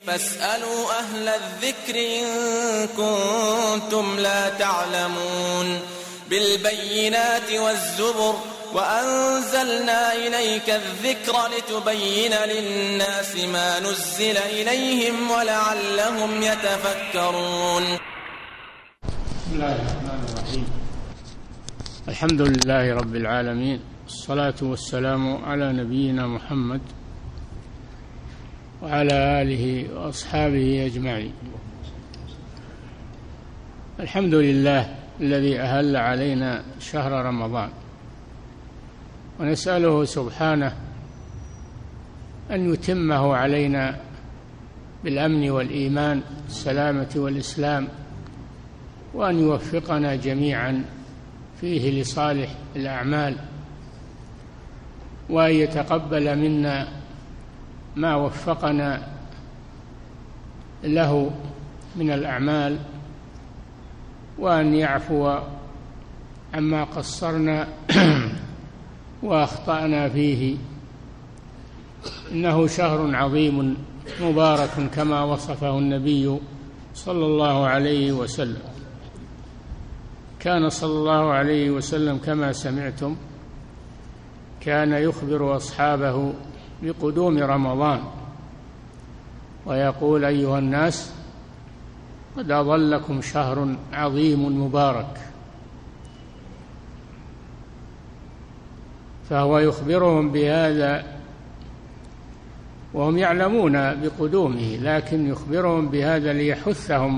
فاسألوا أهل الذكر إن كنتم لا تعلمون بالبينات والزبر وأنزلنا إليك الذكر لتبين للناس ما نزل إليهم ولعلهم يتفكرون. بسم الله الرحمن الرحيم. الحمد لله رب العالمين، الصلاة والسلام على نبينا محمد وعلى آله وأصحابه أجمعين. الحمد لله الذي أهل علينا شهر رمضان، ونسأله سبحانه أن يتمه علينا بالأمن والإيمان والسلامة والإسلام، وأن يوفقنا جميعا فيه لصالح الأعمال، وأن يتقبل منا ما وفقنا له من الأعمال، وأن يعفو عما قصرنا وأخطأنا فيه. إنه شهر عظيم مبارك كما وصفه النبي صلى الله عليه وسلم. كان صلى الله عليه وسلم كما سمعتم كان يخبر أصحابه بقدوم رمضان ويقول: أيها الناس، قد أظلكم شهر عظيم مبارك. فهو يخبرهم بهذا وهم يعلمون بقدومه، لكن يخبرهم بهذا ليحثهم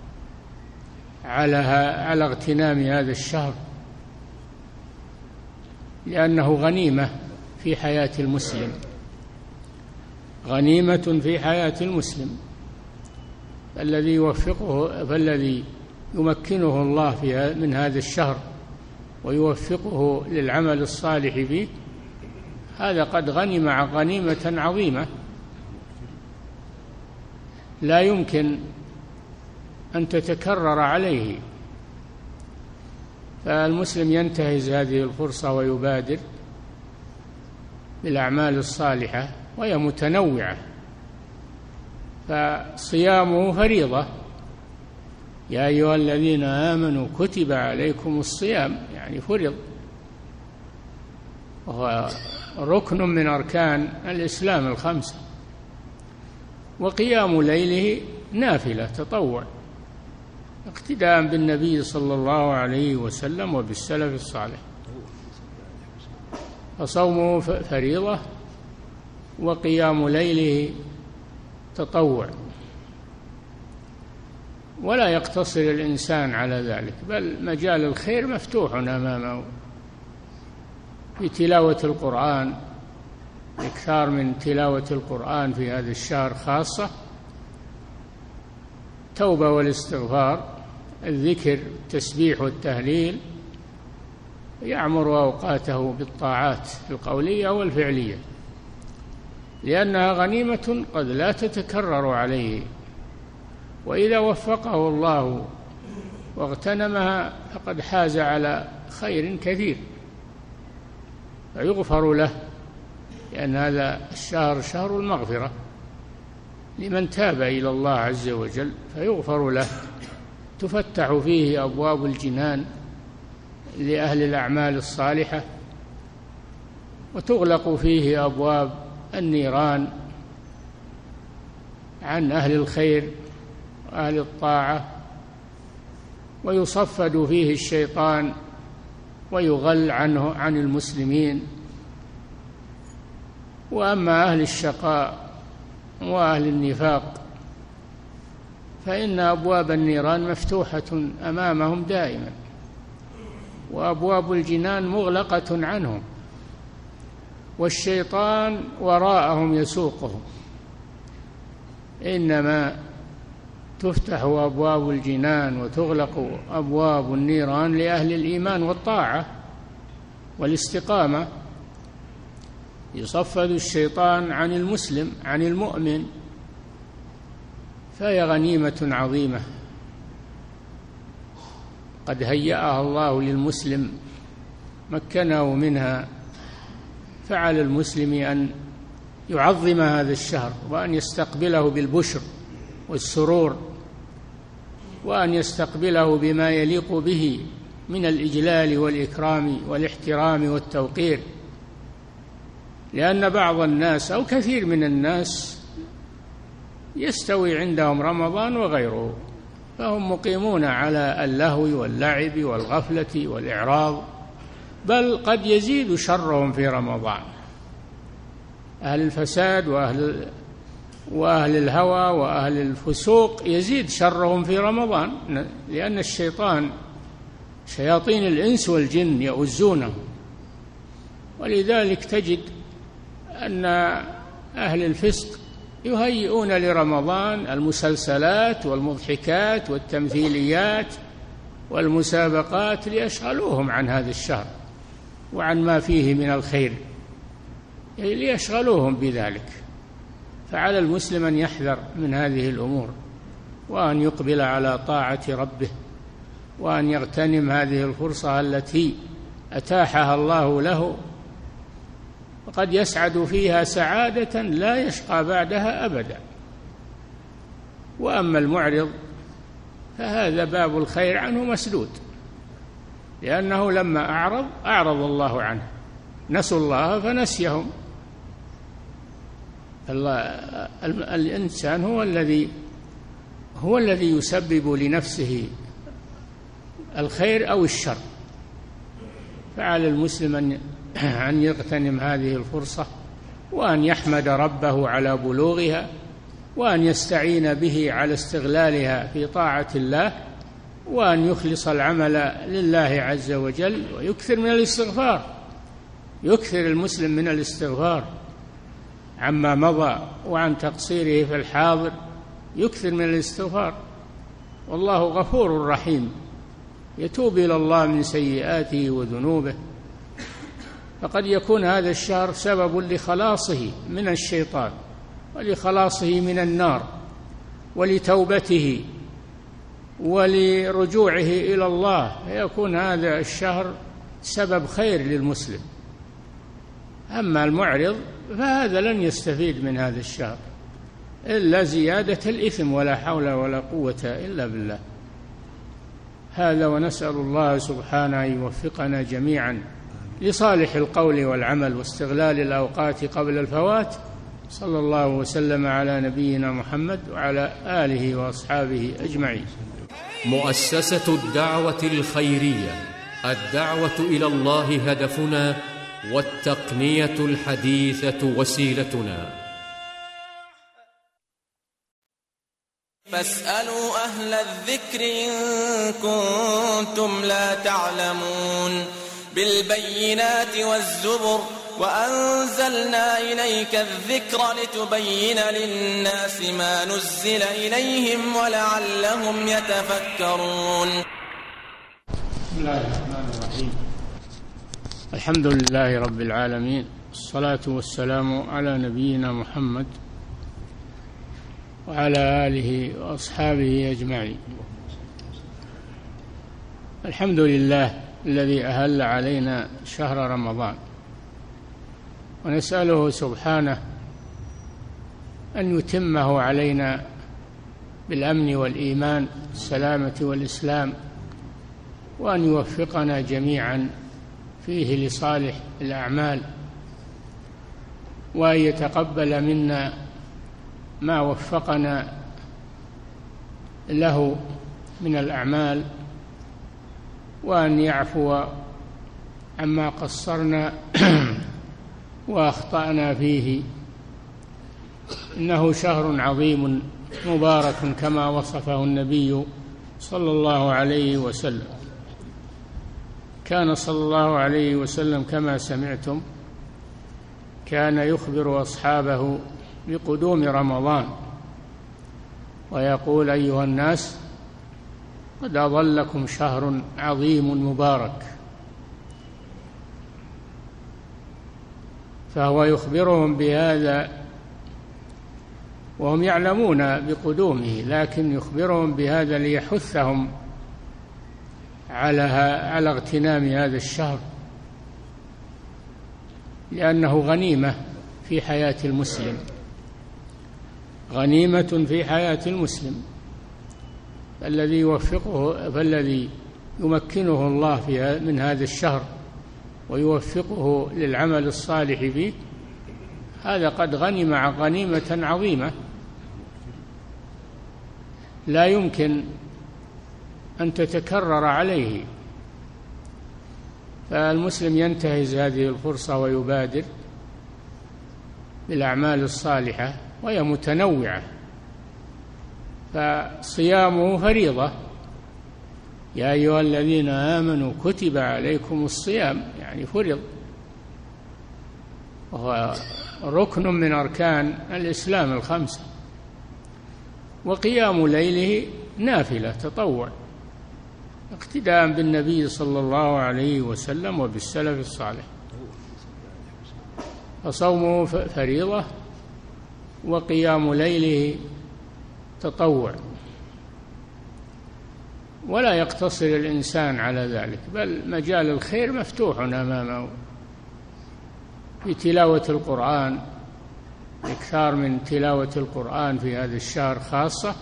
على اغتنام هذا الشهر، لأنه غنيمة في حياة المسلم، غنيمة في حياة المسلم. فالذي يمكنه الله من هذا الشهر ويوفقه للعمل الصالح فيه، هذا قد غنم غنيمة عظيمة لا يمكن أن تتكرر عليه. فالمسلم ينتهز هذه الفرصة ويبادر بالأعمال الصالحة، وهي متنوعة. فصيامه فريضة: يا أيها الذين آمنوا كتب عليكم الصيام، يعني فرض، وهو ركن من أركان الإسلام الخمسة. وقيام ليله نافلة تطوع، اقتداء بالنبي صلى الله عليه وسلم وبالسلف الصالح. فصومه فريضة وقيام ليله تطوع، ولا يقتصر الإنسان على ذلك، بل مجال الخير مفتوح أمامه في تلاوة القرآن، إكثار من تلاوة القرآن في هذا الشهر خاصة، التوبة والاستغفار، الذكر، التسبيح والتهليل. يعمر أوقاته بالطاعات القولية والفعلية، لأنها غنيمة قد لا تتكرر عليه، وإذا وفقه الله واغتنمها فقد حاز على خير كثير، فيغفر له، لأن هذا الشهر شهر المغفرة لمن تاب إلى الله عز وجل، فيغفر له. تفتح فيه أبواب الجنان لأهل الأعمال الصالحة، وتغلق فيه أبواب النيران عن أهل الخير وأهل الطاعة، ويصفد فيه الشيطان ويغل عن المسلمين. وأما أهل الشقاء وأهل النفاق فإن أبواب النيران مفتوحة أمامهم دائما، وأبواب الجنان مغلقة عنهم، والشيطان وراءهم يسوقهم. إنما تفتح أبواب الجنان وتغلق أبواب النيران لأهل الإيمان والطاعة والاستقامة. يصفد الشيطان عن المسلم، عن المؤمن، فهي غنيمة عظيمة قد هيأها الله للمسلم، مكنه منها. فعلى المسلم أن يعظم هذا الشهر، وأن يستقبله بالبشر والسرور، وأن يستقبله بما يليق به من الإجلال والإكرام والاحترام والتوقير. لأن بعض الناس أو كثير من الناس يستوي عندهم رمضان وغيره، فهم مقيمون على اللهو واللعب والغفلة والإعراض، بل قد يزيد شرهم في رمضان. أهل الفساد وأهل الهوى وأهل الفسوق يزيد شرهم في رمضان، لأن الشيطان شياطين الإنس والجن يؤزونه. ولذلك تجد أن أهل الفسق يهيئون لرمضان المسلسلات والمضحكات والتمثيليات والمسابقات ليشغلوهم عن هذا الشهر وعن ما فيه من الخير، ليشغلوهم بذلك. فعلى المسلم أن يحذر من هذه الأمور، وأن يقبل على طاعة ربه، وأن يغتنم هذه الفرصة التي أتاحها الله له، وقد يسعد فيها سعادة لا يشقى بعدها أبدا. وأما المعرض فهذا باب الخير عنه مسدود، لأنه لما أعرض الله عنه، نسوا الله فنسيهم. الإنسان هو الذي يسبب لنفسه الخير أو الشر. فعلى المسلم أن يغتنم هذه الفرصة، وأن يحمد ربه على بلوغها، وأن يستعين به على استغلالها في طاعة الله، وأن يخلص العمل لله عز وجل، ويكثر من الاستغفار. يكثر المسلم من الاستغفار عما مضى وعن تقصيره في الحاضر، يكثر من الاستغفار، والله غفور رحيم، يتوب إلى الله من سيئاته وذنوبه. فقد يكون هذا الشهر سبب لخلاصه من الشيطان، ولخلاصه من النار، ولتوبته ولرجوعه إلى الله، فيكون هذا الشهر سبب خير للمسلم. أما المعرض فهذا لن يستفيد من هذا الشهر إلا زيادة الإثم، ولا حول ولا قوة إلا بالله. هذا، ونسأل الله سبحانه أن يوفقنا جميعا لصالح القول والعمل واستغلال الأوقات قبل الفوات. صلى الله وسلم على نبينا محمد وعلى آله وأصحابه أجمعين. مؤسسة الدعوة الخيرية، الدعوة إلى الله هدفنا، والتقنية الحديثة وسيلتنا. فاسألوا أهل الذكر إن كنتم لا تعلمون. بالبينات والزبر وأنزلنا إليك الذكر لتبين للناس ما نزل إليهم ولعلهم يتفكرون. بسم الله الرحمن الرحيم. الحمد لله رب العالمين، الصلاة والسلام على نبينا محمد وعلى آله وأصحابه أجمعين. الحمد لله الذي أهل علينا شهر رمضان، ونسأله سبحانه أن يتمه علينا بالأمن والإيمان والسلامة والإسلام، وأن يوفقنا جميعا فيه لصالح الأعمال، وأن يتقبل منا ما وفقنا له من الأعمال، وأن يعفو عما قصرنا وأخطأنا فيه. إنه شهر عظيم مبارك كما وصفه النبي صلى الله عليه وسلم. كان صلى الله عليه وسلم كما سمعتم كان يخبر أصحابه بقدوم رمضان ويقول: أيها الناس، قد أظلكم شهر عظيم مبارك. فهو يخبرهم بهذا وهم يعلمون بقدومه، لكن يخبرهم بهذا ليحثهم على اغتنام هذا الشهر، لأنه غنيمة في حياة المسلم، غنيمة في حياة المسلم. فالذي يمكنه الله من هذا الشهر ويوفقه للعمل الصالح فيه، هذا قد غنم غنيمة عظيمة لا يمكن أن تتكرر عليه. فالمسلم ينتهز هذه الفرصة ويبادر بالأعمال الصالحة، وهي متنوعة. فصيامه فريضة، يا أيها الذين آمنوا كتب عليكم الصيام، يعني فرض، وهو ركن من أركان الإسلام الخمسة. وقيام ليله نافلة تطوع، اقتداء بالنبي صلى الله عليه وسلم وبالسلف الصالح. فصومه فريضة وقيام ليله تطوع، ولا يقتصر الإنسان على ذلك، بل مجال الخير مفتوح أمامه في تلاوة القرآن، إكثار من تلاوة القرآن في هذا الشهر خاصة،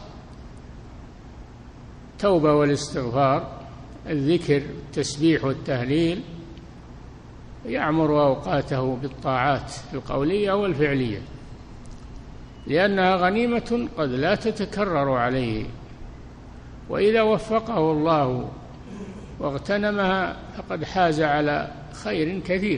التوبة والاستغفار، الذكر، التسبيح والتهليل، يعمر أوقاته بالطاعات القولية والفعلية، لأنها غنيمة قد لا تتكرر عليه، وإذا وفقه الله واغتنمها فقد حاز على خير كثير،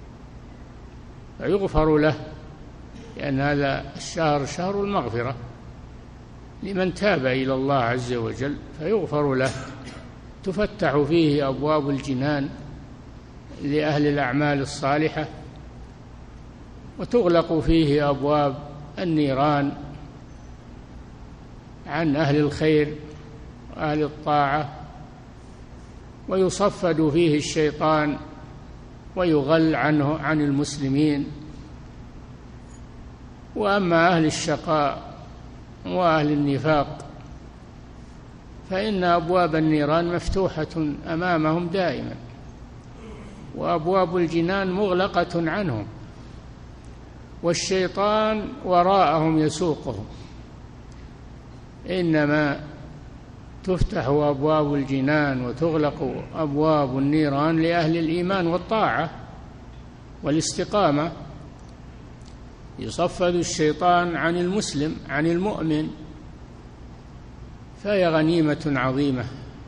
فيغفر له، لأن هذا الشهر شهر المغفرة لمن تاب إلى الله عز وجل، فيغفر له، تفتح فيه أبواب الجنان لأهل الأعمال الصالحة، وتغلق فيه أبواب النيران عن أهل الخير وأهل الطاعة، ويصفد فيه الشيطان ويغل عن المسلمين. وأما أهل الشقاء وأهل النفاق فإن أبواب النيران مفتوحة أمامهم دائما، وأبواب الجنان مغلقة عنهم، والشيطان وراءهم يسوقهم. إنما تفتح أبواب الجنان وتغلق أبواب النيران لأهل الإيمان والطاعة والاستقامة. يصفد الشيطان عن المسلم، عن المؤمن، فهي غنيمة عظيمة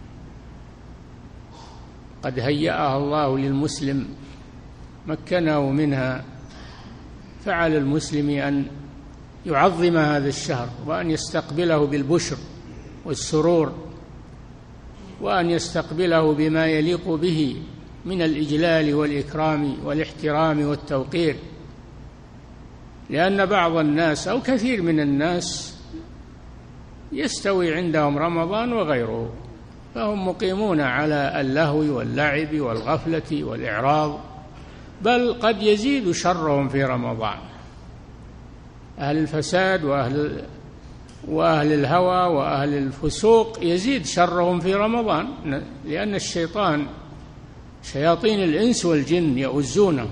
قد هيأها الله للمسلم، مكنه منها. فعلى المسلم أن يعظم هذا الشهر، وأن يستقبله بالبشر والسرور، وأن يستقبله بما يليق به من الإجلال والإكرام والاحترام والتوقير، لأن بعض الناس أو كثير من الناس يستوي عندهم رمضان وغيره، فهم مقيمون على اللهو واللعب والغفلة والإعراض، بل قد يزيد شرهم في رمضان. أهل الفساد وأهل الهوى وأهل الفسوق يزيد شرهم في رمضان، لأن الشيطان، شياطين الإنس والجن يؤزونه.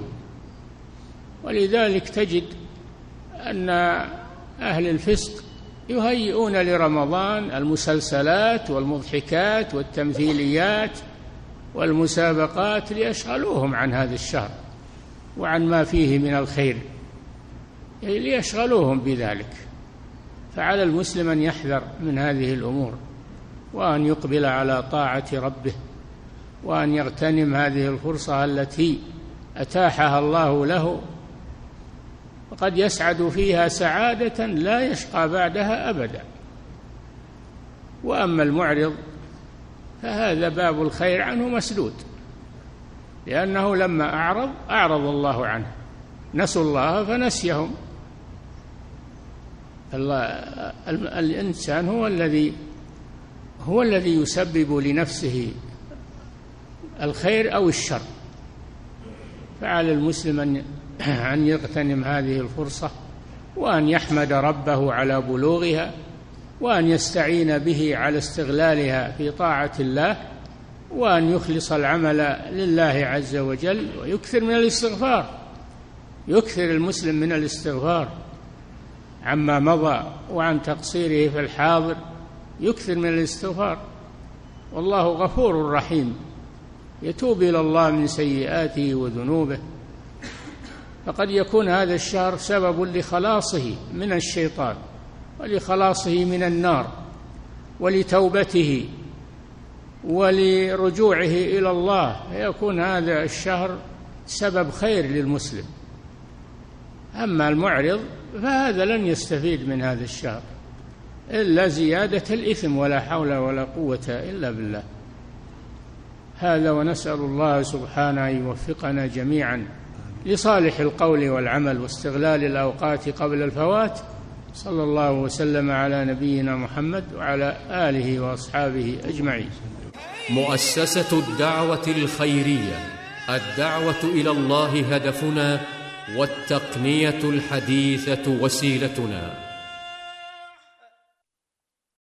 ولذلك تجد أن أهل الفسق يهيئون لرمضان المسلسلات والمضحكات والتمثيليات والمسابقات ليشغلوهم عن هذا الشهر وعن ما فيه من الخير، ليشغلوهم بذلك. فعلى المسلم أن يحذر من هذه الأمور، وأن يقبل على طاعة ربه، وأن يغتنم هذه الفرصة التي أتاحها الله له، وقد يسعد فيها سعادة لا يشقى بعدها أبدا. وأما المعرض فهذا باب الخير عنه مسدود، لأنه لما أعرض الله عنه، نسوا الله فنسيهم. الإنسان هو الذي يسبب لنفسه الخير أو الشر. فعلى المسلم أن يغتنم هذه الفرصة، وأن يحمد ربه على بلوغها، وأن يستعين به على استغلالها في طاعة الله، وأن يخلص العمل لله عز وجل، ويكثر من الاستغفار، يكثر المسلم من الاستغفار عما مضى وعن تقصيره في الحاضر، يكثر من الاستغفار، والله غفور رحيم يتوب إلى الله من سيئاته وذنوبه. فقد يكون هذا الشهر سبب لخلاصه من الشيطان ولخلاصه من النار ولتوبته ولرجوعه إلى الله، فيكون هذا الشهر سبب خير للمسلم. أما المعرض فهذا لن يستفيد من هذا الشهر إلا زيادة الإثم، ولا حول ولا قوة إلا بالله. هذا، ونسأل الله سبحانه أن يوفقنا جميعا لصالح القول والعمل واستغلال الأوقات قبل الفوات. صلى الله وسلم على نبينا محمد وعلى آله وأصحابه أجمعين. مؤسسة الدعوة الخيرية، الدعوة إلى الله هدفنا، والتقنية الحديثة وسيلتنا.